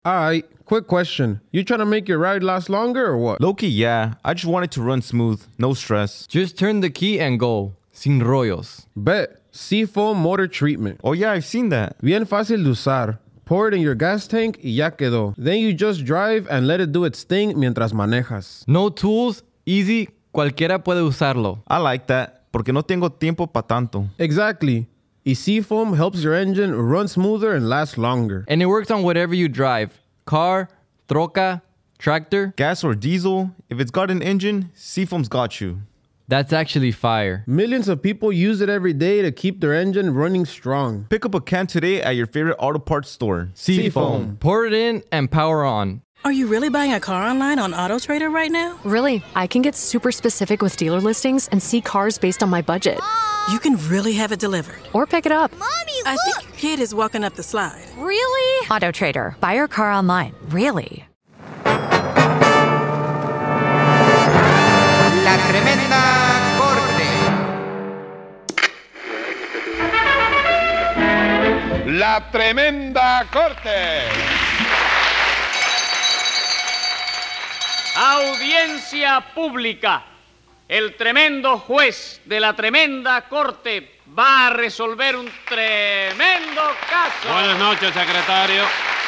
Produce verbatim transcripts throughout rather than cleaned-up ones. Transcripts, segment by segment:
Alright, quick question. You trying to make your ride last longer or what? Low-key, yeah. I just want it to run smooth. No stress. Just turn the key and go. Sin rollos. Bet. Seafoam motor treatment. Oh, yeah, I've seen that. Bien fácil de usar. Pour it in your gas tank y ya quedó. Then you just drive and let it do its thing mientras manejas. No tools, easy, cualquiera puede usarlo. I like that, porque no tengo tiempo pa' tanto. Exactly. Y Seafoam helps your engine run smoother and last longer. And it works on whatever you drive. Car, troca, tractor. Gas or diesel, if it's got an engine, Seafoam's got you. That's actually fire. Millions of people use it every day to keep their engine running strong. Pick up a can today at your favorite auto parts store. Seafoam. Pour it in and power on. Are you really buying a car online on AutoTrader right now? Really, I can get super specific with dealer listings and see cars based on my budget. You can really have it delivered. Or pick it up. Mommy, I look! think your kid is walking up the slide. Really? AutoTrader. Buy your car online. Really. La Tremenda Corte. La Tremenda Corte. Audiencia pública. El tremendo juez de la tremenda corte va a resolver un tremendo caso. Buenas noches, secretario.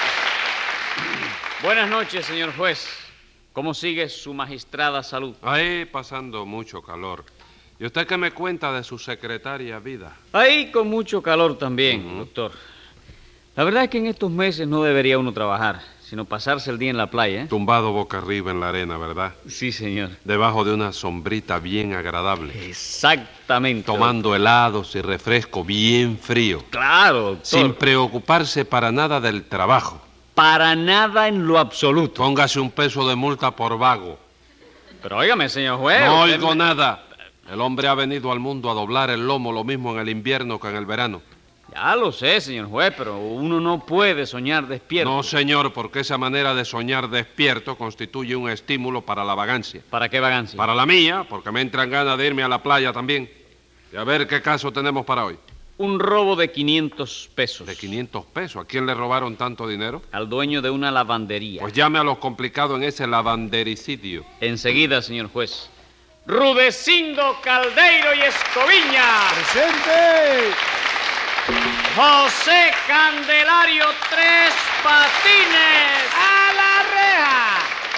Buenas noches, señor juez. ¿Cómo sigue su magistrada salud? Ahí pasando mucho calor. ¿Y usted qué me cuenta de su secretaria Vida? Ahí con mucho calor también, uh-huh. doctor. La verdad es que en estos meses no debería uno trabajar, sino pasarse el día en la playa, ¿eh? Tumbado boca arriba en la arena, ¿verdad? Sí, señor. Debajo de una sombrita bien agradable. Exactamente. Tomando doctor. helados y refresco bien frío. Claro, doctor. Sin preocuparse para nada del trabajo. Para nada en lo absoluto. Póngase un peso de multa por vago. Pero óigame, señor juez. No oigo me... nada. El hombre ha venido al mundo a doblar el lomo lo mismo en el invierno que en el verano. Ya lo sé, señor juez, pero uno no puede soñar despierto. No, señor, porque esa manera de soñar despierto constituye un estímulo para la vagancia. ¿Para qué vagancia? Para la mía, porque me entran ganas de irme a la playa también. Y a ver qué caso tenemos para hoy. Un robo de quinientos pesos. ¿De quinientos pesos? ¿A quién le robaron tanto dinero? Al dueño de una lavandería. Pues llame a los complicados en ese lavandericidio. Enseguida, señor juez. Rudecindo Caldeiro y Escoviña. ¡Presente! José Candelario Tres Patines. ¡A la reja!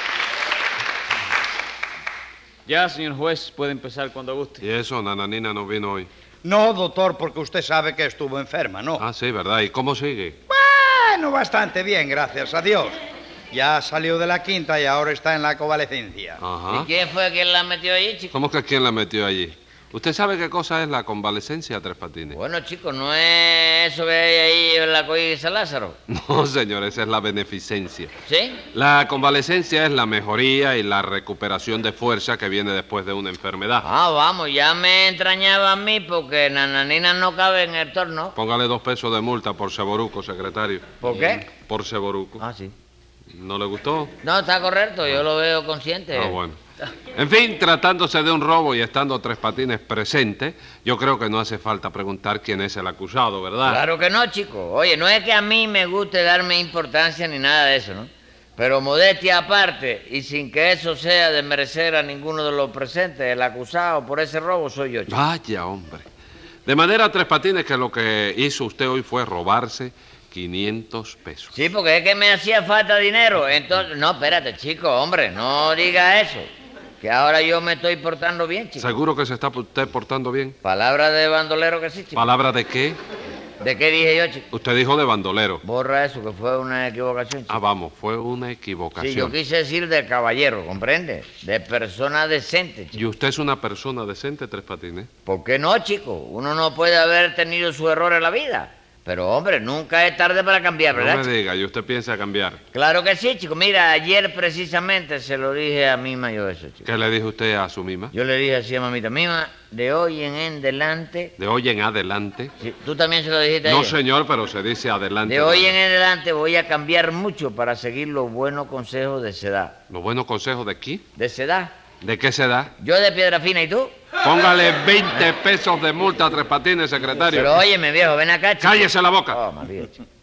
Ya, señor juez, puede empezar cuando guste. ¿Y eso, Nananina no vino hoy? No, doctor, porque usted sabe que estuvo enferma, ¿no? Ah, sí, ¿verdad? ¿Y cómo sigue? Bueno, bastante bien, gracias a Dios. Ya salió de la quinta y ahora está en la convalecencia. Ajá. ¿Y quién fue quien la metió allí, chico? ¿Cómo que quién la metió allí? ¿Usted sabe qué cosa es la convalecencia, Tres Patines? Bueno, chico, ¿no es eso que hay ahí en la Colla de San Lázaro? No, señor, esa es la beneficencia. ¿Sí? La convalecencia es la mejoría y la recuperación de fuerza que viene después de una enfermedad. Ah, vamos, ya me entrañaba a mí porque Nananina no cabe en el torno. Póngale dos pesos de multa por ceboruco, secretario. ¿Por qué? Por ceboruco. Ah, sí. ¿No le gustó? No, está correcto, yo lo veo consciente. Ah, bueno. En fin, tratándose de un robo y estando Tres Patines presente, yo creo que no hace falta preguntar quién es el acusado, ¿verdad? Claro que no, chico. Oye, no es que a mí me guste darme importancia ni nada de eso, ¿no? Pero modestia aparte, y sin que eso sea de merecer a ninguno de los presentes, el acusado por ese robo soy yo, chico. Vaya, hombre. De manera, Tres Patines, que lo que hizo usted hoy fue robarse quinientos pesos. Sí, porque es que me hacía falta dinero. Entonces, no, espérate, chico, hombre, no diga eso. Que ahora yo me estoy portando bien, chico. ¿Seguro que se está usted portando bien? Palabra de bandolero que sí, chico. ¿Palabra de qué? ¿De qué dije yo, chico? Usted dijo de bandolero. Borra eso, que fue una equivocación, chico. Ah, vamos, fue una equivocación. Sí, yo quise decir de caballero, ¿comprende? De persona decente, chico. ¿Y usted es una persona decente, Tres Patines? ¿Por qué no, chico? Uno no puede haber tenido su error en la vida. Pero, hombre, nunca es tarde para cambiar, ¿verdad? No me chico? diga, ¿y usted piensa cambiar? Claro que sí, chico. Mira, ayer precisamente se lo dije a Mima yo eso, chico. ¿Qué le dijo usted a su mima? Yo le dije así a mamita, Mima, de hoy en adelante... De hoy en adelante. Sí, ¿tú también se lo dijiste a No, ella? señor, pero se dice adelante. De hoy en adelante voy a cambiar mucho para seguir los buenos consejos de Sedá. ¿Los buenos consejos de aquí? ¿De Sedá? ¿De qué se da? Yo de Piedra Fina, ¿y tú? Póngale veinte pesos de multa a Tres Patines, secretario. Pero óyeme, viejo, ven acá, chico. ¡Cállese la boca! Oh, más bien, chico.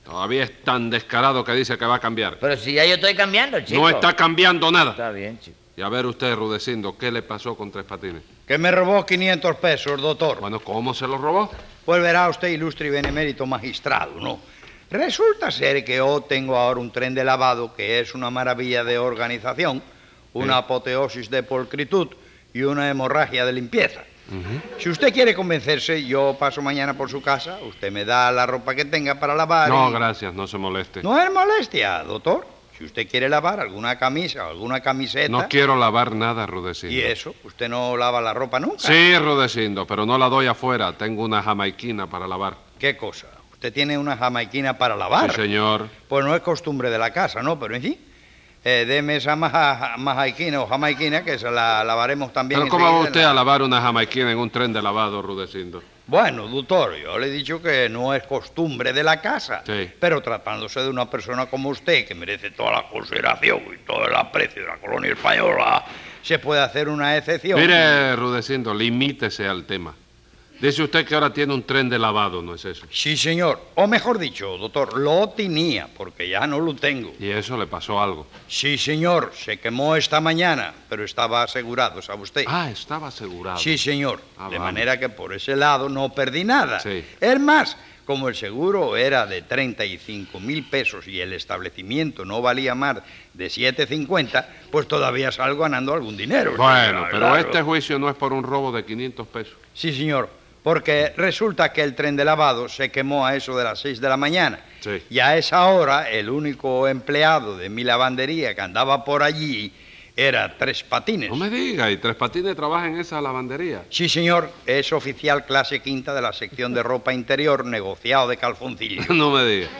Todavía es tan descarado que dice que va a cambiar. Pero si ya yo estoy cambiando, chico. No está cambiando nada. Está bien, chico. Y a ver usted, Rudecindo, ¿qué le pasó con Tres Patines? Que me robó quinientos pesos, doctor. Bueno, ¿cómo se lo robó? Pues verá usted, ilustre y benemérito magistrado, ¿no? Resulta ser que yo tengo ahora un tren de lavado que es una maravilla de organización, una Sí. apoteosis de pulcritud y una hemorragia de limpieza. Uh-huh. Si usted quiere convencerse, yo paso mañana por su casa, usted me da la ropa que tenga para lavar. No, y... gracias, no se moleste. No es molestia, doctor. Si usted quiere lavar alguna camisa o alguna camiseta... No quiero lavar nada, Rudecindo. ¿Y eso? ¿Usted no lava la ropa nunca? Sí, Rudecindo, pero no la doy afuera. Tengo una jamaiquina para lavar. ¿Qué cosa? ¿Usted tiene una jamaiquina para lavar? Sí, señor. Pues no es costumbre de la casa, ¿no? Pero en fin, eh, deme esa maja, majaiquina o jamaiquina que se la lavaremos también. Pero ¿cómo va enseguida usted en la- a lavar una jamaiquina en un tren de lavado, Rudecindo? Bueno, doctor, yo le he dicho que no es costumbre de la casa. Sí. Pero tratándose de una persona como usted, que merece toda la consideración y todo el aprecio de la colonia española, se puede hacer una excepción. Mire, Rudecindo, limítese al tema. Dice usted que ahora tiene un tren de lavado, ¿no es eso? Sí, señor. O mejor dicho, doctor, lo tenía, porque ya no lo tengo. Y eso le pasó algo. Sí, señor. Se quemó esta mañana, pero estaba asegurado, ¿sabe usted? Ah, estaba asegurado. Sí, señor. Ah, de vamos. manera que por ese lado no perdí nada. Sí. Es más, como el seguro era de treinta y cinco mil pesos y el establecimiento no valía más de siete cincuenta, pues todavía salgo ganando algún dinero. Bueno, Sí, pero claro. este juicio no es por un robo de quinientos pesos. Sí, señor. Porque resulta que el tren de lavado se quemó a eso de las seis de la mañana. Sí. Y a esa hora, el único empleado de mi lavandería que andaba por allí era Tres Patines. No me diga, ¿y Tres Patines trabaja en esa lavandería? Sí, señor. Es oficial clase quinta de la sección de ropa interior, negociado de calzoncillo. No me diga.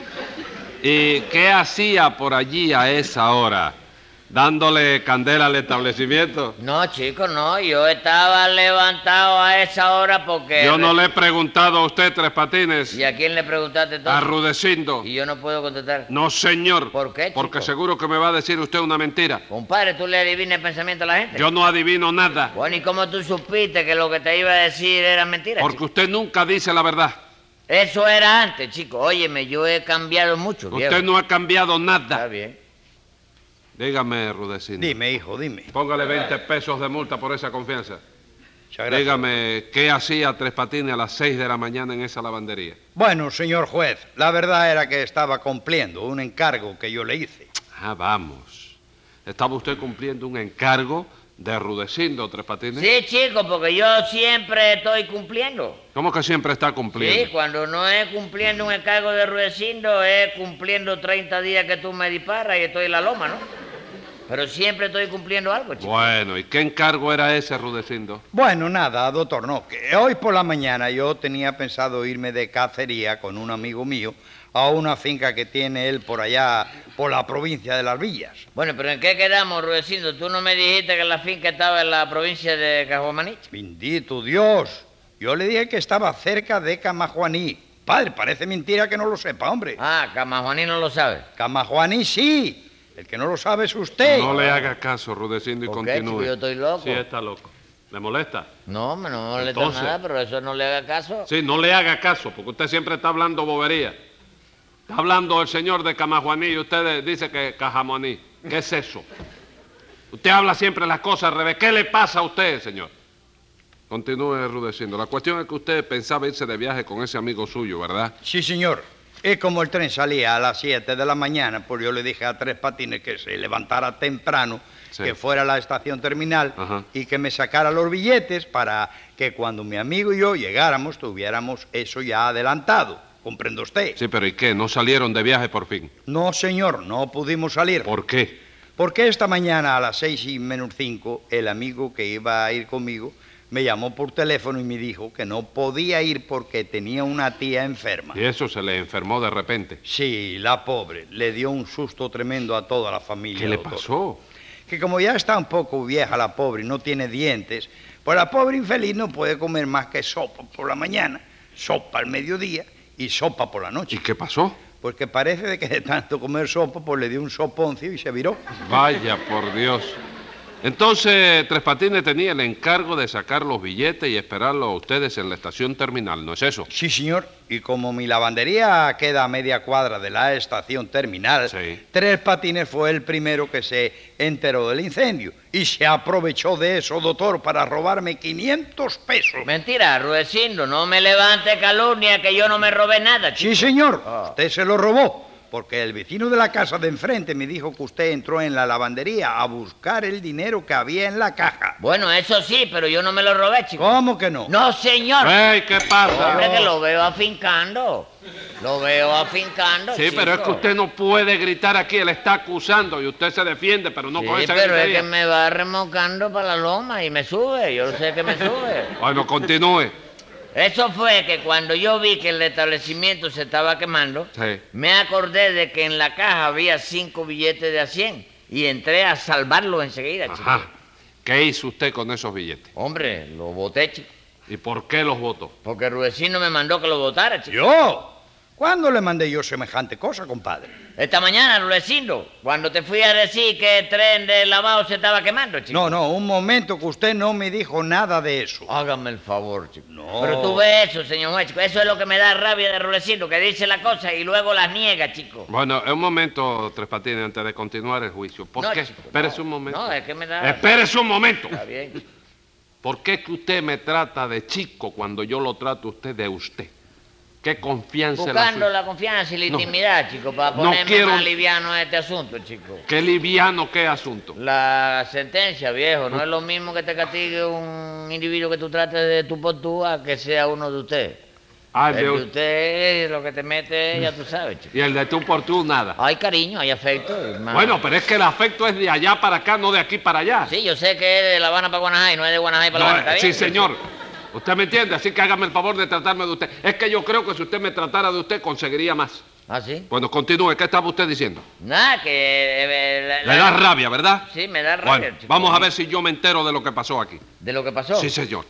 ¿Y qué hacía por allí a esa hora? ¿Dándole candela al establecimiento? No, chico, no. Yo estaba levantado a esa hora porque... Yo no le he preguntado a usted, Tres Patines. ¿Y a quién le preguntaste todo? A Rudecindo. Y yo no puedo contestar. No, señor. ¿Por qué, chico? Porque seguro que me va a decir usted una mentira. Compadre, ¿tú le adivinas el pensamiento a la gente? Yo no adivino nada. Bueno, ¿y cómo tú supiste que lo que te iba a decir era mentira, Porque chico? usted nunca dice la verdad. Eso era antes, chico. Óyeme, yo he cambiado mucho, viejo. Usted no ha cambiado Está nada. bien. Dígame, Rudecindo. Dime, hijo, dime. Póngale veinte pesos de multa por esa confianza. Muchas gracias. Dígame, ¿qué hacía Tres Patines a las seis de la mañana en esa lavandería? Bueno, señor juez, la verdad era que estaba cumpliendo un encargo que yo le hice. Ah, vamos. ¿Estaba usted cumpliendo un encargo de Rudecindo, Tres Patines? Sí, chico, porque yo siempre estoy cumpliendo. ¿Cómo que siempre está cumpliendo? Sí, cuando no es cumpliendo un encargo de Rudecindo, es cumpliendo treinta días que tú me disparas y estoy en la loma, ¿no? Pero siempre estoy cumpliendo algo, chico. Bueno, ¿y qué encargo era ese, Rudecindo? Bueno, nada, doctor, no. Que hoy por la mañana yo tenía pensado irme de cacería con un amigo mío a una finca que tiene él por allá, por la provincia de Las Villas. Bueno, pero ¿en qué quedamos, Rudecindo? ¿Tú no me dijiste que la finca estaba en la provincia de Cajuamanich? Bendito Dios. Yo le dije que estaba cerca de Camajuaní. Padre, parece mentira que no lo sepa, hombre. Ah, Camajuaní no lo sabe. Camajuaní sí. El que no lo sabe es usted. No le haga caso, Rudecindo, y ¿Por qué, continúe. chico? Yo estoy loco. Sí, está loco. ¿Le molesta? No, me no molesta Entonces. nada, pero eso no le haga caso. Sí, no le haga caso, porque usted siempre está hablando bobería. Está hablando el señor de Camajuaní y usted dice que Cajamoní. ¿Qué es eso? Usted habla siempre las cosas al revés. ¿Qué le pasa a usted, señor? Continúe, Rudecindo. La cuestión es que usted pensaba irse de viaje con ese amigo suyo, ¿verdad? Sí, señor. Y como el tren salía a las siete de la mañana, pues yo le dije a Tres Patines que se levantara temprano, Sí. que fuera a la estación terminal Ajá. y que me sacara los billetes para que cuando mi amigo y yo llegáramos tuviéramos eso ya adelantado. ¿Comprende usted? Sí, pero ¿y qué? ¿No salieron de viaje por fin? No, señor, no pudimos salir. ¿Por qué? Porque esta mañana a las seis y menos cinco, el amigo que iba a ir conmigo me llamó por teléfono y me dijo que no podía ir porque tenía una tía enferma. Y eso se le enfermó de repente. Sí, la pobre. Le dio un susto tremendo a toda la familia. ¿Qué le doctor. pasó? Que como ya está un poco vieja la pobre y no tiene dientes, pues la pobre infeliz no puede comer más que sopa por la mañana, sopa al mediodía y sopa por la noche. ¿Y qué pasó? Porque parece de que de tanto comer sopa, pues le dio un soponcio y se viró. Vaya, por Dios. Entonces, Tres Patines tenía el encargo de sacar los billetes y esperarlos a ustedes en la estación terminal, ¿no es eso? Sí, señor. Y como mi lavandería queda a media cuadra de la estación terminal, Sí. Tres Patines fue el primero que se enteró del incendio y se aprovechó de eso, doctor, para robarme quinientos pesos. Mentira, Rudecindo, no me levante calumnia que yo no me robé nada, chico. Sí, señor. Ah. Usted se lo robó. Porque el vecino de la casa de enfrente me dijo que usted entró en la lavandería a buscar el dinero que había en la caja. Bueno, eso sí, pero yo no me lo robé, chico. ¿Cómo que no? No, señor. ¡Ey, qué pasa! Hombre, que lo veo afincando. Lo veo afincando, Sí, pero es que chico. usted no puede gritar aquí, él está acusando y usted se defiende, pero no Sí, con esa pero es gritería. que me va remolcando para la loma y me sube, yo sé que me sube. Bueno, continúe. Eso fue que cuando yo vi que el establecimiento se estaba quemando, Sí. me acordé de que en la caja había cinco billetes de a cien y entré a salvarlos enseguida, chico. Ajá. ¿Qué hizo usted con esos billetes? Hombre, los boté, chico, ¿Y por qué los votó? porque Rudecindo me mandó que los botara, chico. ¿Yo? ¿Cuándo le mandé yo semejante cosa, compadre? Esta mañana, Rudecindo, cuando te fui a decir que el tren de lavado se estaba quemando, chico. No, no, un momento que usted no me dijo nada de eso. Hágame el favor, chico. No. Pero tú ves eso, señor juez, chico. Eso es lo que me da rabia de Rudecindo, que dice la cosa y luego las niega, chico. Bueno, un momento, Tres Patines, antes de continuar el juicio. ¿Por No, qué? chico, Espérese no. un momento. No, es que me da... Espérese un momento. Está bien, chico. ¿Por qué es que usted me trata de chico cuando yo lo trato a usted de usted? ¿Qué confianza en la Buscando suya? la confianza y la No. intimidad, chico, para No ponerme quiero- más liviano a este asunto, chico. ¿Qué liviano, qué asunto? La sentencia, viejo, no es lo mismo que te castigue un individuo que tú trates de tu por tú a que sea uno de usted. Ah, El de- de usted lo que te mete, ya tú sabes, chico. y el de tú por tú, nada. Hay cariño, hay afecto. y más- Bueno, pero es que el afecto es de allá para acá, no de aquí para allá. Sí, yo sé que es de La Habana para Guanajay, no es de Guanajay para No, La Habana, ¿está sí, bien? señor. Usted me entiende, así que hágame el favor de tratarme de usted. Es que yo creo que si usted me tratara de usted, conseguiría más. ¿Ah, sí? Bueno, continúe. ¿Qué estaba usted diciendo? Nada, que... eh, la- Le la- da rabia, ¿verdad? Sí, me da rabia, Bueno, chico. vamos a ver si yo me entero de lo que pasó aquí. ¿De lo que pasó? Sí, señor.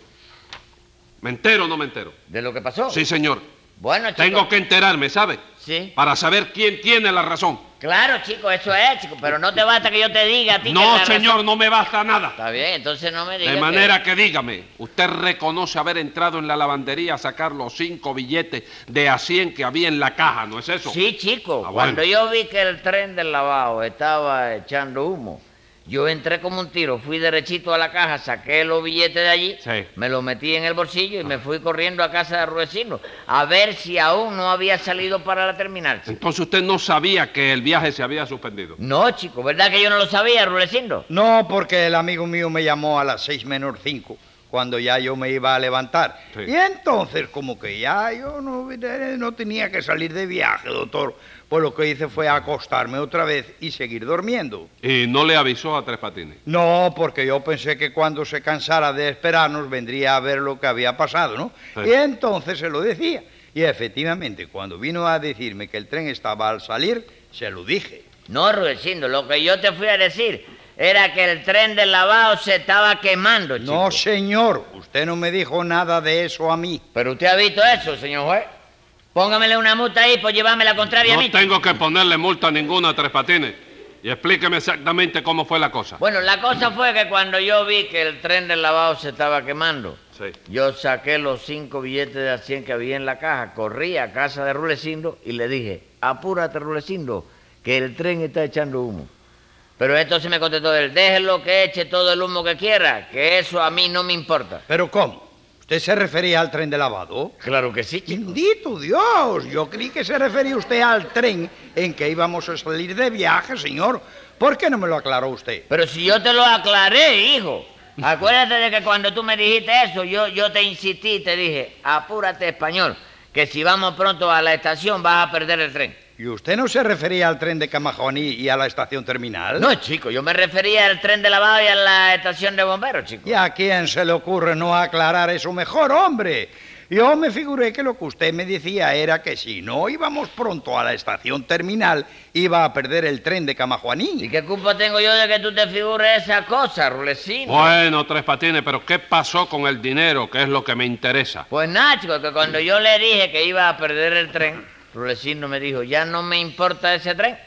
¿Me entero o no me entero? ¿De lo que pasó? Sí, señor. Bueno, chico. Tengo que enterarme, ¿sabe? Sí. Para saber quién tiene la razón. Claro, chico, eso es, chico, pero no te basta que yo te diga a ti que No, la señor, razón- no me basta nada. Está bien, entonces no me digas De que- manera que dígame, ¿usted reconoce haber entrado en la lavandería a sacar los cinco billetes de a cien que había en la caja, ¿no es eso? Sí, chico, Ah, bueno. cuando yo vi que el tren del lavado estaba echando humo, yo entré como un tiro, fui derechito a la caja, saqué los billetes de allí, Sí. me los metí en el bolsillo y me fui corriendo a casa de Rudecindo a ver si aún no había salido para la terminal, chico. Entonces usted no sabía que el viaje se había suspendido. No, chico, ¿verdad que yo no lo sabía, Rudecindo? No, porque el amigo mío me llamó a las seis menos cinco, cuando ya yo me iba a levantar. Sí. Y entonces, como que ya yo no, no tenía que salir de viaje, doctor, pues lo que hice fue acostarme otra vez y seguir durmiendo. Y no le avisó a Tres Patines. No, porque yo pensé que cuando se cansara de esperarnos vendría a ver lo que había pasado, ¿no? Sí. Y entonces se lo decía. Y efectivamente, cuando vino a decirme que el tren estaba al salir, se lo dije. No, Rudecindo, lo que yo te fui a decir era que el tren del lavado se estaba quemando, chico. No, señor, usted no me dijo nada de eso a mí. Pero usted ha visto eso, señor juez. Póngamele una multa ahí por llevarme la contraria a No mí. tengo que ponerle multa ninguna a Tres Patines. Y explíqueme exactamente cómo fue la cosa. Bueno, la cosa fue que cuando yo vi que el tren del lavado se estaba quemando, Sí. yo saqué los cinco billetes de a cien que había en la caja, corrí a casa de Rudecindo y le dije, apúrate, Rudecindo, que el tren está echando humo. Pero entonces me contestó él, déjelo que eche todo el humo que quiera, que eso a mí no me importa. ¿Pero cómo? ¿Usted se refería al tren de lavado? Claro que sí, chico. Bendito Dios, yo creí que se refería usted al tren en que íbamos a salir de viaje, señor. ¿Por qué no me lo aclaró usted? Pero si yo te lo aclaré, hijo. Acuérdate de que cuando tú me dijiste eso, yo, yo te insistí y te dije, apúrate, español, que si vamos pronto a la estación vas a perder el tren. ¿Y usted no se refería al tren de Camajuaní y a la estación terminal? No, chico, yo me refería al tren de lavado y a la estación de bomberos, chico. ¿Y a quién se le ocurre no aclarar eso mejor, hombre? Yo me figuré que lo que usted me decía era que si no íbamos pronto a la estación terminal, iba a perder el tren de Camajuaní. ¿Y qué culpa tengo yo de que tú te figures esa cosa, Rudecindo? Bueno, Tres Patines, pero ¿qué pasó con el dinero? Que es lo que me interesa. Pues nada, chico, que cuando yo le dije que iba a perder el tren, Rudecindo me dijo, ya no me importa ese tren.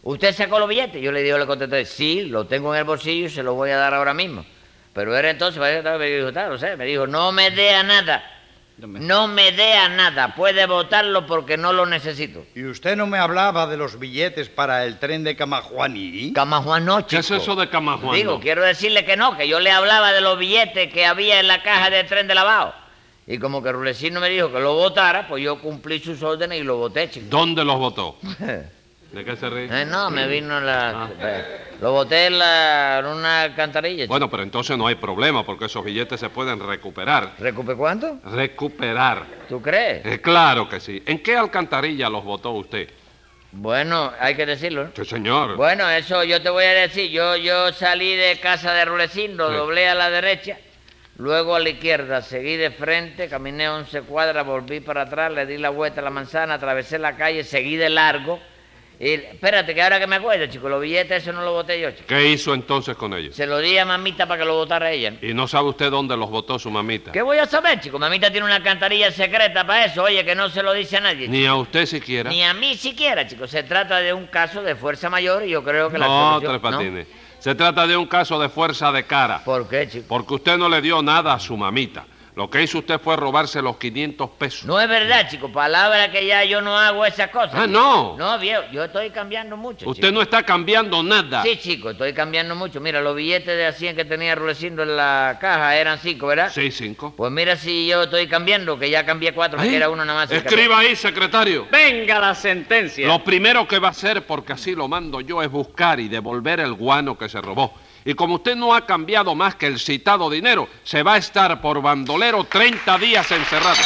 ¿Usted sacó los billetes? Yo le digo, le contesté, sí, lo tengo en el bolsillo y se los voy a dar ahora mismo. Pero era entonces, me dijo, tal, no sé, me dijo, no me dé a nada. No me dé a nada, puede votarlo porque no lo necesito. ¿Y usted no me hablaba de los billetes para el tren de Camajuaní? Camajuan no, chico. ¿Qué es eso de Camajuan? Digo, quiero decirle que no, que yo le hablaba de los billetes que había en la caja del tren de lavado. Y como que Rulecino me dijo que lo votara, pues yo cumplí sus órdenes y lo voté, chico. ¿Dónde los votó? ¿De qué se ríe? Eh, no, me vino la... Ah. Lo boté en, la, en una alcantarilla. Chico. Bueno, pero entonces no hay problema, porque esos billetes se pueden recuperar. ¿Recupe cuánto? Recuperar. ¿Tú crees? Eh, claro que sí. ¿En qué alcantarilla los votó usted? Bueno, hay que decirlo, ¿no? Sí, señor. Bueno, eso yo te voy a decir. Yo, yo salí de casa de Rulecino, sí. Doblé a la derecha, luego a la izquierda, seguí de frente, caminé once cuadras, volví para atrás, le di la vuelta a la manzana, atravesé la calle, seguí de largo. Y, espérate, que ahora que me acuerdo, chico, los billetes esos no los boté yo, chico. ¿Qué hizo entonces con ellos? Se los di a mamita para que lo votara ella, ¿no? ¿Y no sabe usted dónde los votó su mamita? ¿Qué voy a saber, chico? Mamita tiene una alcantarilla secreta para eso, oye, que no se lo dice a nadie. Ni a usted siquiera. Ni a mí siquiera, chico. Se trata de un caso de fuerza mayor y yo creo que la no, solución... Tres Patines. ¿No? Se trata de un caso de fuerza de cara. ¿Por qué, chico? Porque usted no le dio nada a su mamita. Lo que hizo usted fue robarse los quinientos pesos. No es verdad, chico. Palabra que ya yo no hago esas cosas. Ah, no. No, viejo. Yo estoy cambiando mucho, Usted chico. no está cambiando nada. Sí, chico. Estoy cambiando mucho. Mira, los billetes de a cien que tenía Rulecindo en la caja eran cinco, ¿verdad? Sí, cinco. Pues mira si yo estoy cambiando, que ya cambié cuatro, porque era uno nada más. Escriba ahí, secretario. Venga la sentencia. Lo primero que va a hacer, porque así lo mando yo, es buscar y devolver el guano que se robó. Y como usted no ha cambiado más que el citado dinero, se va a estar por bandolero treinta días encerrado.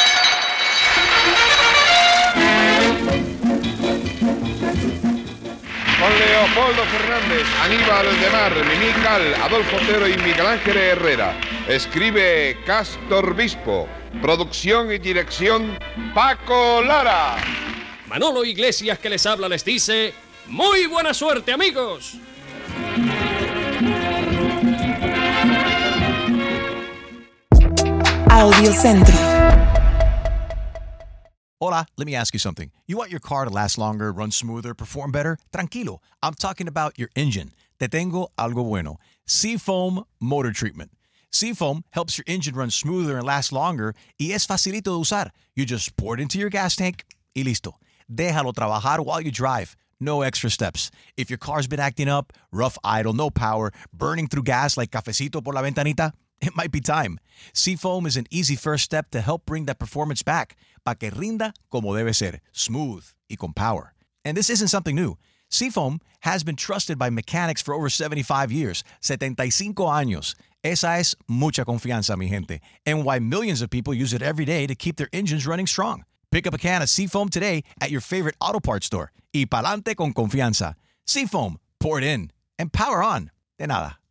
Con Leopoldo Fernández, Aníbal de Mar, Mimical, Adolfo Otero y Miguel Ángel Herrera. Escribe Castor Bispo. Producción y dirección Paco Lara. Manolo Iglesias, que les habla, les dice: ¡muy buena suerte, amigos! Audiocentro. Hola, let me ask you something. You want your car to last longer, run smoother, perform better? Tranquilo. I'm talking about your engine. Te tengo algo bueno. Seafoam Motor Treatment. Seafoam helps your engine run smoother and last longer y es facilito de usar. You just pour it into your gas tank y listo. Déjalo trabajar while you drive. No extra steps. If your car's been acting up, rough idle, no power, burning through gas like cafecito por la ventanita, it might be time. Seafoam is an easy first step to help bring that performance back, pa que rinda como debe ser, smooth y con power. And this isn't something new. Seafoam has been trusted by mechanics for over seventy-five years, setenta y cinco años. Esa es mucha confianza, mi gente, and why millions of people use it every day to keep their engines running strong. Pick up a can of Seafoam today at your favorite auto parts store. Y pa'lante con confianza. Seafoam, pour it in, and power on. De nada.